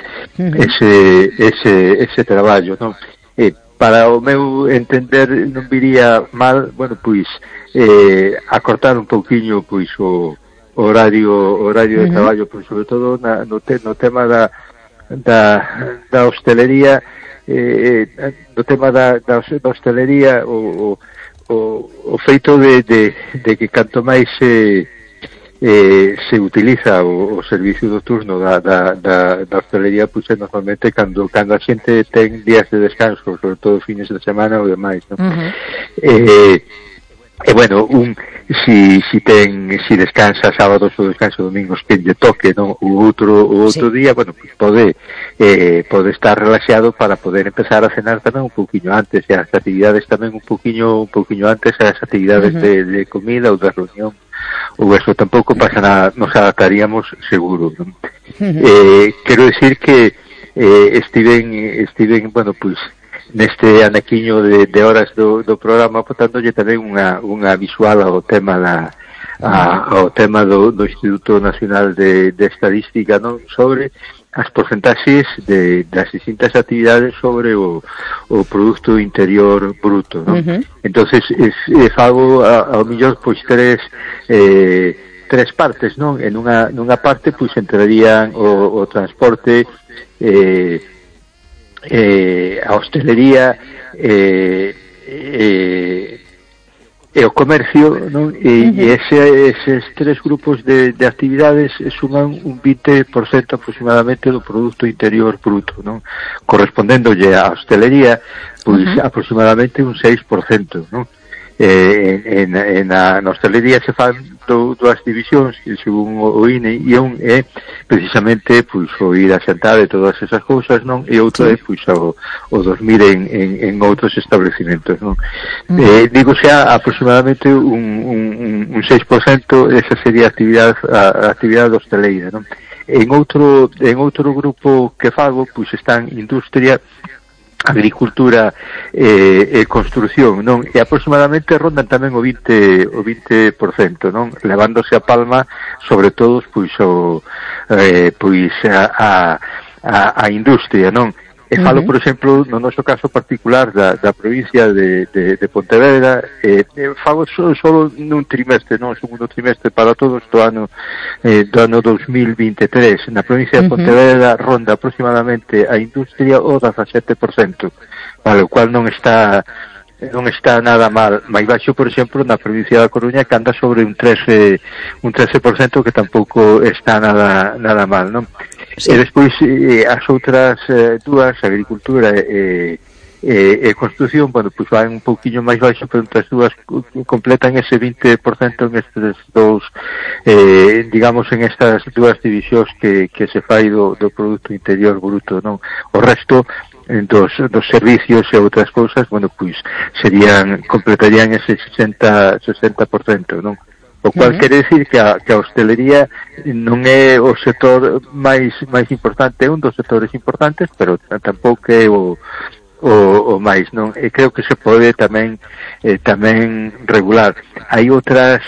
traballo, non? Para o meu entender non viría mal, bueno, pois acortar un pouquiño pois o horario de traballo, pois sobre todo no tema da hostelería, no tema da hostelería, o feito de que canto máis se utiliza o servicio nocturno da hostelería, pois normalmente cando a xente ten días de descanso, sobre todo fines de semana ou demais, non? E bueno, si descansa sábados ou descansa domingos, que lle toque, non? O outro día, bueno, pues pode estar relaxado para poder empezar a cenar tamén un poquinho antes, e as actividades tamén un poquinho antes, as actividades de comida ou de reunión, ou eso tampouco pasa nada, nos adaptaríamos seguro, non? Quero decir que estiven, bueno, pues neste anaquiño de horas do programa, botándolle tamén unha visual ao tema do Instituto Nacional de Estadística, non? Sobre as porcentaxes das distintas actividades sobre o Producto Interior Bruto, non? Entonces fago ao millor pois tres partes, non? En unha parte pois entrarían o transporte, a hostelería e o comercio, non? E eses tres grupos de actividades suman un 20% aproximadamente do Producto Interior Bruto, non? Correspondéndolle a hostelería, pois aproximadamente un 6%, non? Na hostelería se fan dúas divisións, según o INE, e un é precisamente pois o ir a sentar e todas esas cousas, non? E outro é pois o dormir en outros establecimentos, non? Digo xa aproximadamente un 6%, esa sería a actividade hosteleira, non? En outro grupo que fago, pois están industria, agricultura e construción, non? E aproximadamente rondan tamén o 20%, non? Levándose a palma sobre todo pois a industria, non? E falo, por exemplo, no noso caso particular da provincia de Pontevedra, fago solo nun trimestre, non? Segundo trimestre para todos do ano 2023. Na provincia de Pontevedra ronda aproximadamente a industria o 17%, vale, o cual non está nada mal. Mais baixo, por exemplo, na provincia da Coruña, que anda sobre un 13%, que tampouco está nada mal, non? Sí. E despois as outras dúas, agricultura e construción, bueno, pois van un pouquiño máis baixo, pero entre as dúas completan ese 20% en estes dous, digamos, en estas dúas divisións que se fai do Producto Interior Bruto, non? O resto dos servicios e outras cousas, bueno, pois completarían ese 60%, non? O cual quere decir que a hostelería non é o sector máis importante, é un dos sectores importantes, pero tampouco é o o máis, non? E creo que se pode tamén regular. Hai outras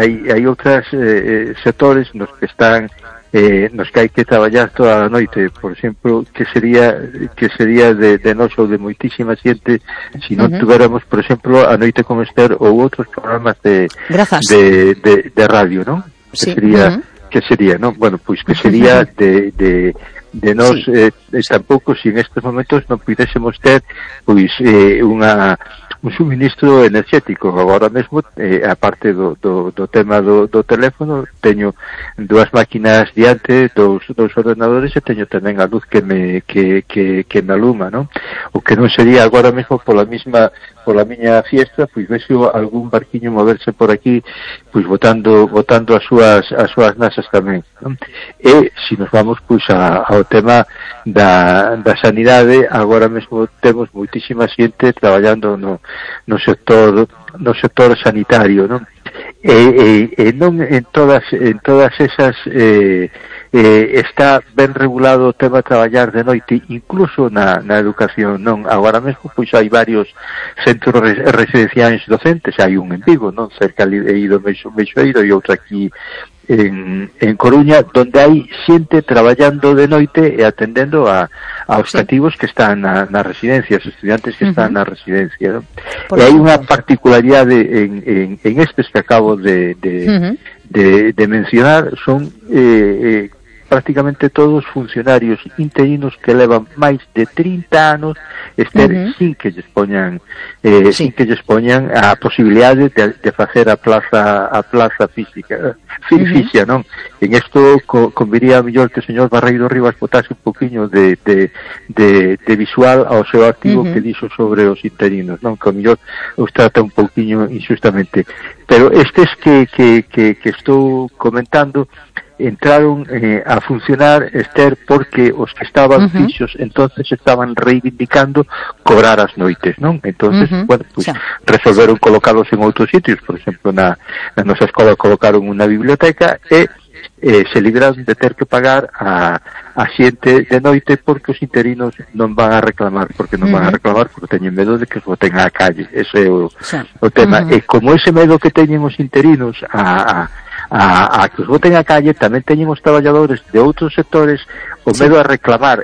sectores nos que están nos que hai que traballar toda a noite, por exemplo, que sería de nós ou de moitísima xente se non tuveramos, por exemplo, a noite con Esther ou outros programas de radio, non? Sí. Que sería, non? Bueno, pois que sería de nós tampouco se en estes momentos non pudésemos ter pois un suministro energético. Agora mesmo, aparte do tema do teléfono, teño 2 máquinas diante, dous ordenadores, e teño tamén a luz que me aluma, non? O que non sería agora mesmo pola miña fiesta, pois vexo algún barquiño moverse por aquí, pois botando as súas nasas tamén, non? E se nos vamos pois ao tema da sanidade, agora mesmo temos moitísima xente traballando no sector sanitario, non? E non en todas esas está ben regulado o tema de traballar de noite, incluso na educación, non? Agora mesmo pois hai varios centros residenciais docentes, hai un en Vigo, non? Cerca de do Meixoeiro, e outro aquí en Coruña, donde hai xente traballando de noite e atendendo aos cativos que están na residencia, os estudiantes que están na residencia, ¿no? E hai unha particularidade en estes que acabo de mencionar, son prácticamente todos funcionarios interinos que levan máis de 30 anos sin que lles poñan a posibilidade de facer a plaza física, non? En isto conviría mellor que o señor Barreiro Rivas botase un poquinho de visual ao seu artigo que dixo sobre os interinos, non? Que o mellor os trata un poquinho injustamente, pero estes que estou comentando entraron a funcionar, Esther, porque os que estaban fixos entonces estaban reivindicando cobrar as noites, non? Entonces, bueno, pues resolveron colocalos en outros sitios, por exemplo, na nosa escola colocaron unha biblioteca e se libraron de ter que pagar a xente de noite, porque os interinos non van a reclamar, porque teñen medo de que os boten á calle. Ese é o tema. E como ese medo que teñen os interinos a que os boten á calle, tamén teñen os traballadores de outros sectores o medo a reclamar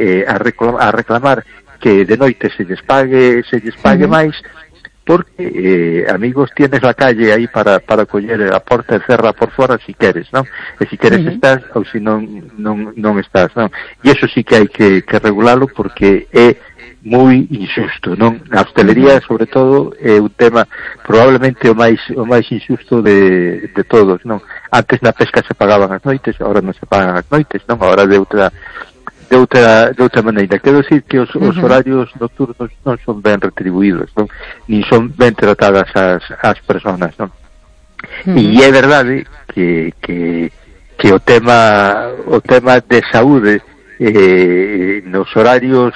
que de noite se lles pague máis, porque amigos, tienes la calle aí para coller a porta e cerra por fora si queres, non? E si queres estás, ou si non estás, non? E iso sí que hai que regularlo, porque é moi injusto, non? A hostelería, sobre todo, é un tema probablemente o máis injusto de todos, non? Antes na pesca se pagaban as noites, agora non se pagan as noites, non? Agora de outra maneira. Quero dicir que os horarios nocturnos non son ben retribuídos, non? Nin son ben tratadas as personas, non? E é verdade que o tema de saúde nos horarios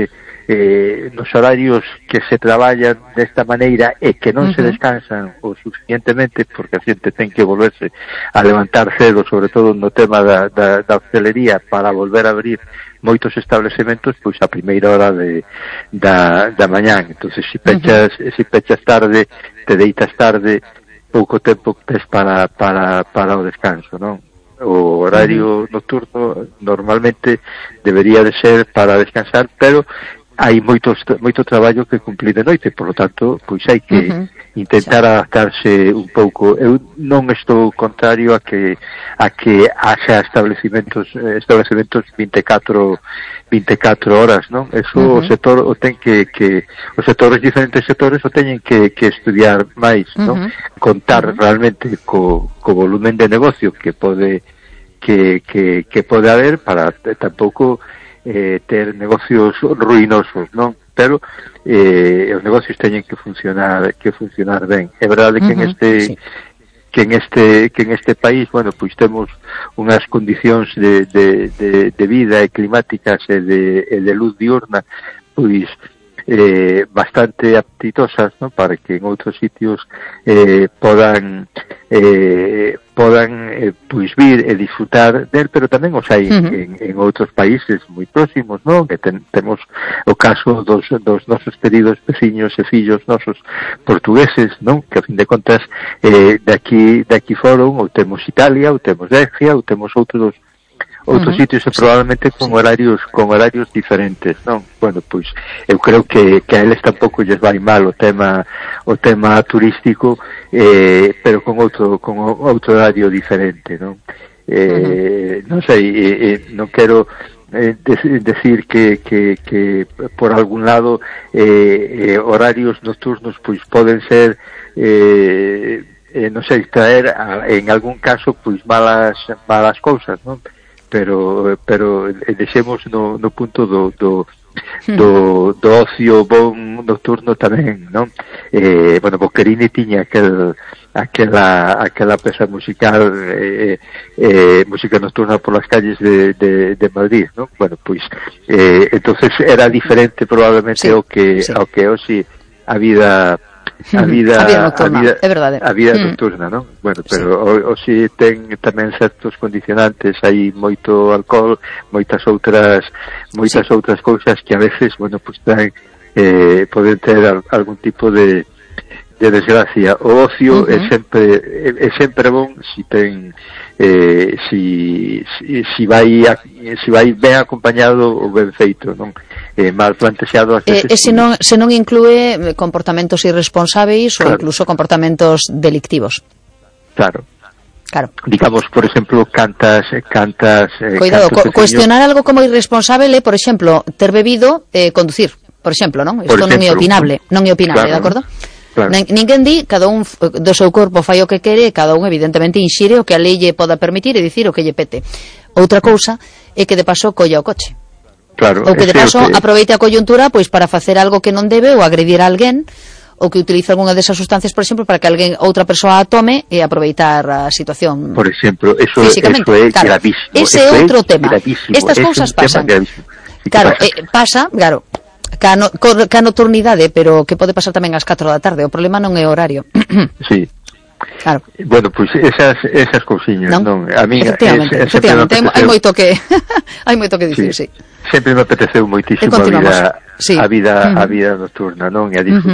que se traballan desta maneira e que non se descansan o suficientemente, porque a xente ten que volverse a levantar cedo, sobre todo no tema da hostelería, para volver a abrir moitos establecementos pois a primeira hora da mañán. Entonces, se pechas tarde, te deitas tarde, pouco tempo tes para o descanso, non? O horario nocturno normalmente debería de ser para descansar, pero hai moito traballo que cumplir de noite, por lo tanto, pois hai que intentar adaptarse un pouco. Eu non estou contrario a que haxa establecementos 24 horas, non? Eso o sector o ten que os diferentes sectores o teñen que estudiar máis, non? Contar realmente co volumen de negocio que pode haber, para tampouco ter negocios ruinosos, non? Pero os negocios teñen que funcionar ben. É verdade que en este país, bueno, pois temos unhas condicións de vida e climáticas e de luz diurna pois bastante aptitosas, ¿no? Para que en outros sitios podan podan pois vir e disfrutar del, pero tamén os hai en outros países moi próximos, non? Que temos o caso dos nosos queridos veciños e fillos nosos portugueses, non? Que a fin de contas de aquí foron, ou temos Italia, ou temos Grecia, ou temos outros sitios e probablemente con horarios diferentes, non? Bueno, pois eu creo que a eles tampouco lles vai mal o tema turístico, pero con outro horario diferente, non? Non sei, non quero decir que por algún lado horarios nocturnos pois poden ser non sei, traer en algún caso pois malas cousas, non? Pero deixemos no punto do ocio bon nocturno tamén, non? Bueno, Boccherini tiña aquela peza musical música nocturna por las calles de Madrid, non? Bueno, pois entonces era diferente probablemente ao que hoxe a vida nocturna, é verdade. A vida nocturna, non? Bueno, pero hoxe ten tamén certos condicionantes, hai moito alcohol, moitas outras cousas que a veces, bueno, pues poden ter algún tipo de desgracia. O ocio é sempre bon si ten si vai ben acompañado ou ben feito, non? Mal plantexado ás veces. Se non inclúe comportamentos irresponsáveis ou incluso comportamentos delictivos. Claro. Digamos, por exemplo, cantas cuidado, cuestionar algo como irresponsable, por exemplo, ter bebido, conducir, por exemplo, non? Isto non é opinable, claro, de acordo? Claro. Ninguén di, cada un do seu corpo fai o que quere, cada un evidentemente inxire o que a lei lle poda permitir e dicir o que lle pete. Outra cousa é que de paso colla o coche. Claro, ou que de paso aproveite a coyuntura pois para facer algo que non debe ou agredir a alguén, ou que utilice algunha desas sustancias, por exemplo, para que outra persoa a tome e aproveitar a situación. Por exemplo, eso é gravísimo. Ese é outro tema. Estas cousas pasan. Claro, pasa, claro, ca nocturnidade, pero que pode pasar tamén ás 4 da tarde. O problema non é o horario. Sí. Claro. Bueno, pois esas cousiñas, non? A mí efectivamente, hai moito que dicir, sí. Sempre me apeteceu moitísimo a vida nocturna, non? E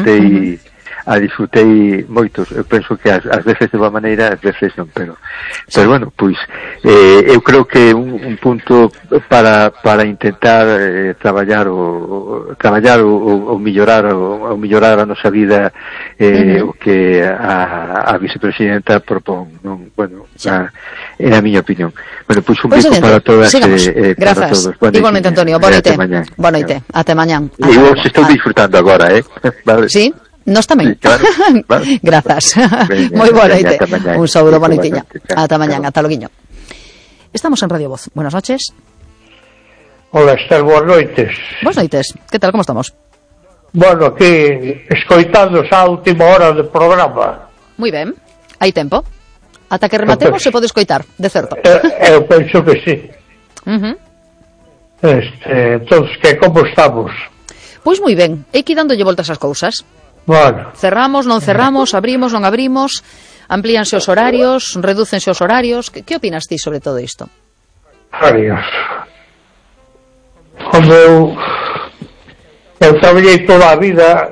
a disfrutei moitos. Eu penso que ás veces de boa maneira, ás veces non, pero bueno, pois eu creo que un punto para intentar traballar ou mellorar a nosa vida o que a vicepresidenta propón, non? Bueno, é a miña opinión. Bueno, pois un bico para todas para todos. Igualmente, Antonio, boa noite. Ate mañán. Eu os estou disfrutando agora, vale. Sí? Nos tamén. Sí, claro. Vale. Grazas. Moi boa noite. Un saúdo, boa noitiña. Ata mañán, ata loguiño. Estamos en Radio Voz. Buenas noches. Hola, Esther, boas noites. Boas noites. Que tal, como estamos? Bueno, aquí escoitando a última hora do programa. Moi ben. Hai tempo. Ata que rematemos se pode escoitar, de certo. Eu penso que sí. Entonces, que como estamos? Pois moi ben. Hai que dándolle voltas ás cousas. Bueno. Cerramos, non cerramos, abrimos, non abrimos, amplíanse os horarios, redúcense os horarios. Que opinas ti sobre todo isto? Horarios. Como eu traballei toda a vida,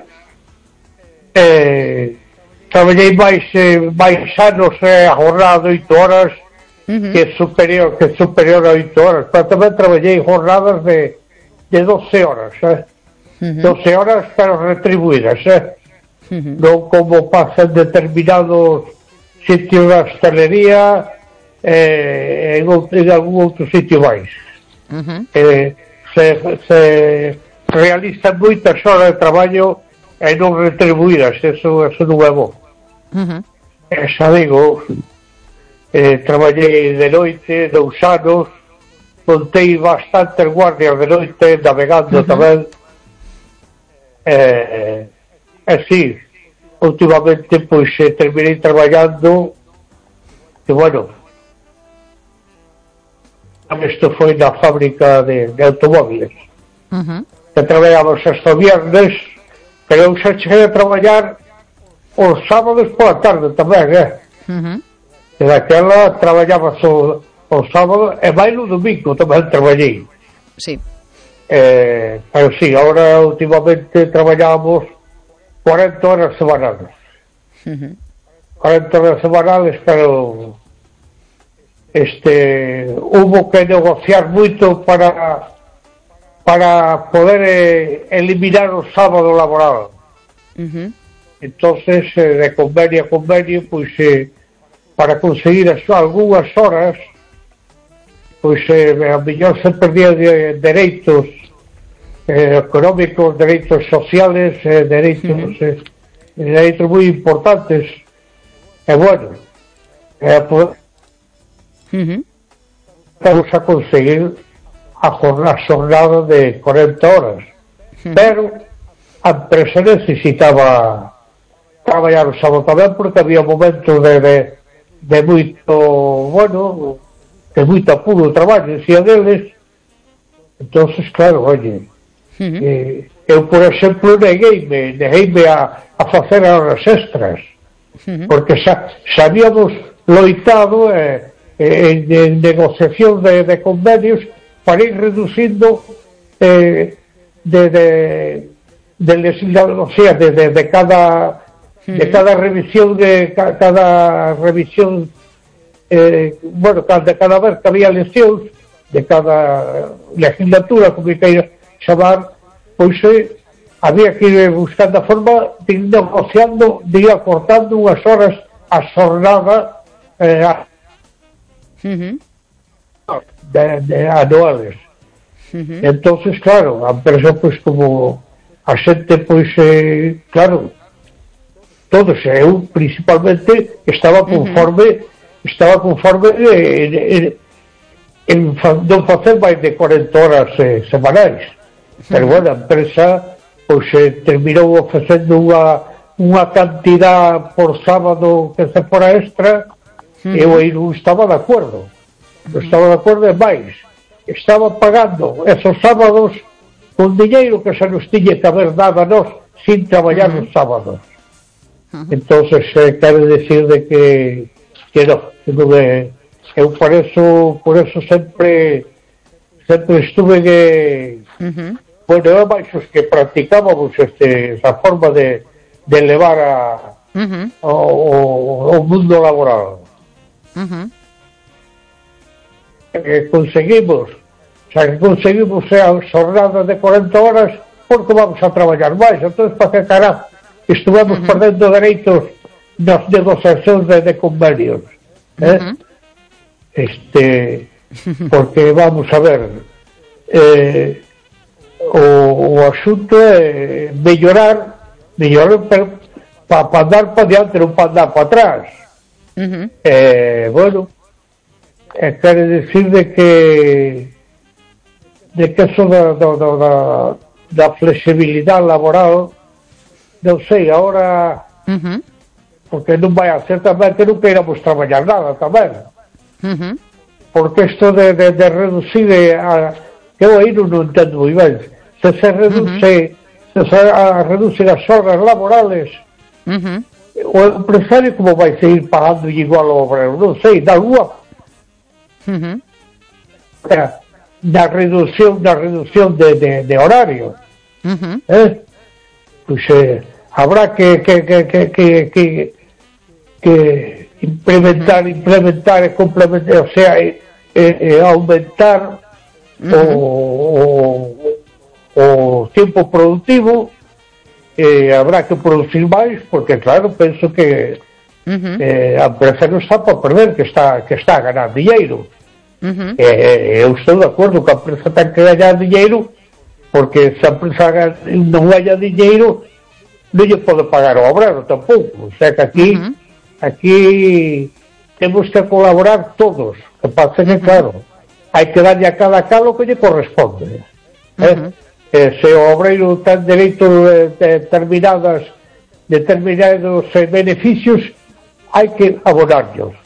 traballei máis anos a jornada de 8 horas que superior a 8 horas, pero tamén traballei jornadas de 12 horas, 12 horas pero retribuídas, non como pasa en determinados sitios da hostelería en algún outro sitio máis. Se realizan moitas horas de traballo e non retribuídas, eso non é bo. Xa digo, traballei de noite 2 anos, montei bastantes guardias de noite navegando tamén. Sí, últimamente pois terminei traballando e bueno, isto foi na fábrica de automóviles que traballábamos hasta o viernes, pero eu xa cheguei a traballar os sábados pola tarde tamén, E daquela traballaba o sábado e vai no domingo tamén traballei. Sí. Pero sí, ahora últimamente traballamos 40 horas semanales. 40 horas semanales, pero hubo que negociar moito para poder eliminar o sábado laboral. Entonces, de convenio a convenio, pois para conseguir algunhas horas, pois a mellor se perdían dereitos económicos, dereitos sociales, dereitos moi importantes. E bueno, vamos a conseguir a jornada de 40 horas, pero a empresa necesitaba traballar o sábado tamén, porque había momentos de moito, bueno, de moito apuro de traballo, decían eles. Entonces, claro, oye, eu, por exemplo, negueime a facer horas extras, porque sabíamos loitado en negociación de convenios para ir reducindo de legislador, o sea, de cada revisión, bueno, de cada vez que había eleccións, de cada legislatura, como que queira chamar, pois había que ir buscando a forma de ir negociando, de ir acortando unhas horas a xornada anuales. Entonces, claro, a empresa, pois, como a xente, pois, claro, todos, eu principalmente estaba conforme en non facer máis de 40 horas semanais. Pero bueno, a empresa pois terminou ofrecendo unha cantidad por sábado que se fora extra, e eu aí non estaba de acordo. Non estaba de acordo e máis. Estaba pagando esos sábados con diñeiro que se nos tiñe que haber dado a nós sin traballar os sábados. Entonces quero decir de que non, eu por eso sempre estuve bueno, eu máis os que practicábamos esa forma de levar o mundo laboral. Conseguimos a xornada de 40 horas, porque vamos a traballar máis. Entón, para que cará estuvemos perdendo dereitos nas negociacións de convenios, porque vamos a ver, o asunto é mellorar para andar para diante, non para andar para atrás. Bueno, quere decir de que eso da flexibilidade laboral, non sei, ahora porque non vai a ser tamén que non queiramos traballar nada tamén, porque isto de reducir que eu aí non entendo moi ben, se reducen as horas laborales, o empresario como vai seguir pagando igual ao obrero, non sei, da lúa da reducción de horario, pois habrá que implementar e complementar, o sea, aumentar o tempo productivo, habrá que producir máis, porque claro, penso que a empresa non está para perder, que está a ganar dinheiro. Eu estou de acordo que a empresa ten que ganar dinheiro, porque se a empresa non gana dinheiro, non lle pode pagar o obrero tampouco. O sea que aquí temos que colaborar todos. Que pasa que, claro, hai que darlle a cada cal o que lle corresponde. Se o obreiro ten dereito de determinados beneficios, hai que abonarlos.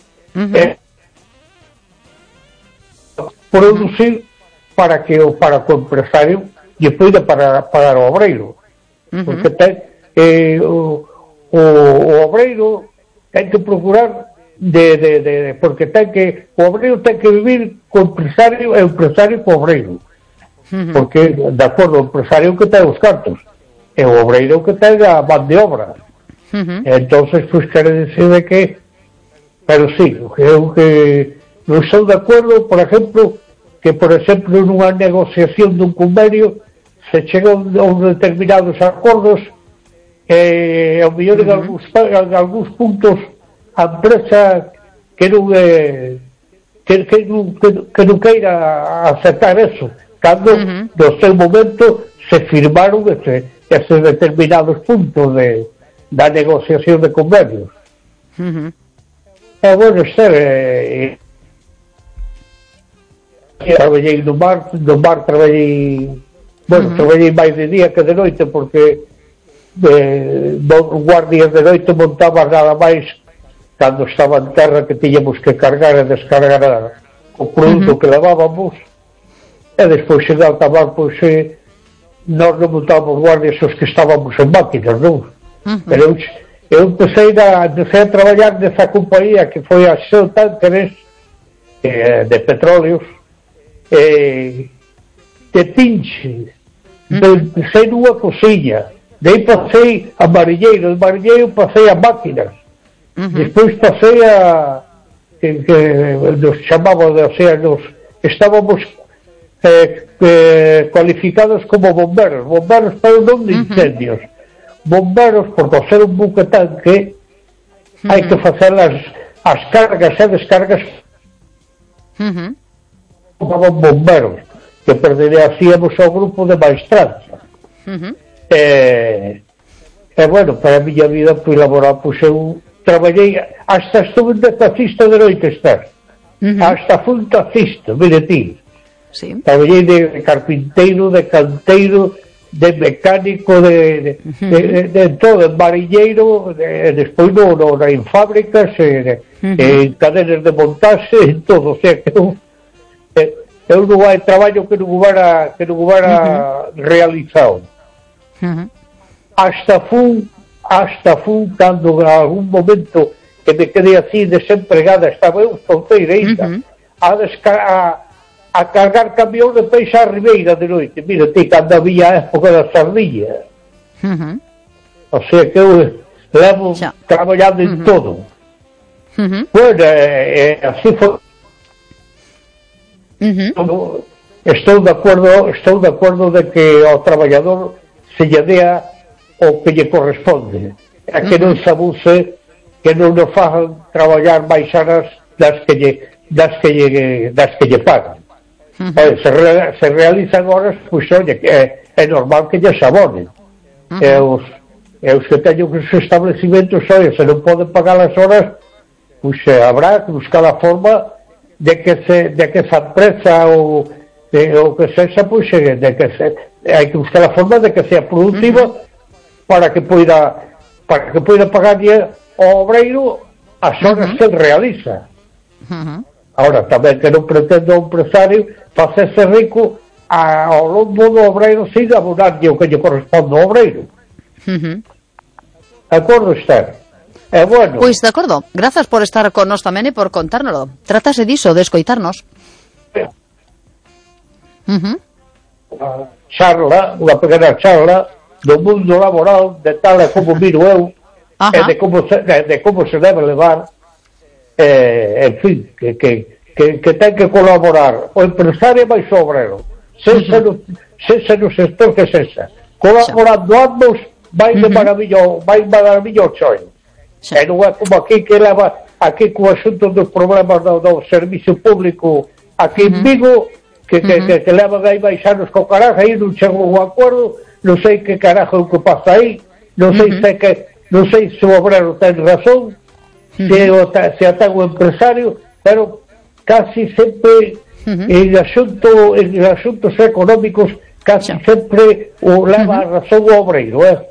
Producir para que o empresario lle poida pagar o obreiro. Porque o obreiro ten que procurar porque o obreiro ten que vivir co empresario e o empresario co obreiro. Porque, de acordo, o empresario que ten os cartos e o obreiro que ten a man de obra. Entonces, pues, quere decir de que, pero sí, eu que non estou de acordo, por exemplo, que, por exemplo, nunha negociación dun convenio se chega a determinados acordos e ao mellor en algúns puntos a empresa que non queira aceptar eso, cando no seu momento se firmaron esos determinados puntos da negociación de convenios. Bueno, traballei no mar traballei máis de día que de noite, porque guardias de noite montaban nada máis cando estaba en terra, que tiñamos que cargar e descargar o produto que levábamos, e despois en alta mar, pois nós non montábamos guardias os que estábamos en máquinas, non? Pero eu empecé a traballar nesa compañía que foi a Shell Tankeres de petróleos, de pinche. Empecé nunha cosiña, de aí pasei a marilleiro, de marilleiro pasei a máquinas, despois pasei a que nos chamamos, o sea, estábamos cualificados como bomberos pero non de incendios, bomberos, porque ao ser un buque tanque hai que facer as cargas e descargas. Chamaban bomberos, que pertenecíamos ao grupo de maestranza. Bueno, para a miña vida fui laborar, pois eu traballei hasta estuve de taxista de noite, hasta fui un taxista, mire ti. Traballei de carpinteiro, de canteiro, de mecánico, de todo, de marilleiro, despois en fábricas, en cadenas de montaxe, en todo, o sea que eu non hai traballo que non hubera realizado. Hasta fun cando en algún momento que me quedei así desempregada, estaba eu solteira ainda, a cargar camión de peixe á ribeira de noite. Mira, ti, cando había a época da sardilla. O sea que eu levo traballando en todo. Bueno, así foi. Estou de acordo de que ao traballador se lle dea o que lle corresponde, a que non se abuse, que non nos fagan traballar máis horas das que lle pagan. Se realizan horas, pois oye, é normal que lle sabonen. Os que teñen os establecimentos, oye, se non poden pagar as horas, pois habrá que buscar a forma de que esa empresa ou que sexa, pois hai que buscar a forma de que sea productiva para que poida pagarlle ao obreiro as horas que realiza. Ahora, tamén que non pretendo o empresario facerse rico ao lombo do obreiro sin abonarlle o que lle corresponde ao obreiro. De acordo, Esther? Bueno. Pois de acordo, grazas por estar con nós tamén e por contárnoslo. Trátase diso, de escoitarnos. Unha pequena charla do mundo laboral, de tal e como miro eu, e de como se debe levar, en fin, que ten que colaborar o empresario máis o obrero, sexa no sector que sexa, colaborando ambos, vai de maravilla o choio. E non é como aquí que leva aquí co asunto dos problemas do servicio público aquí en Vigo, que leva aí máis anos co carajo, aí non chego a un acordo, non sei que carajo é o que pasa aí, non sei se o obrero ten razón, se ten o empresario, pero casi sempre en asuntos económicos casi sempre o leva a razón o obreiro,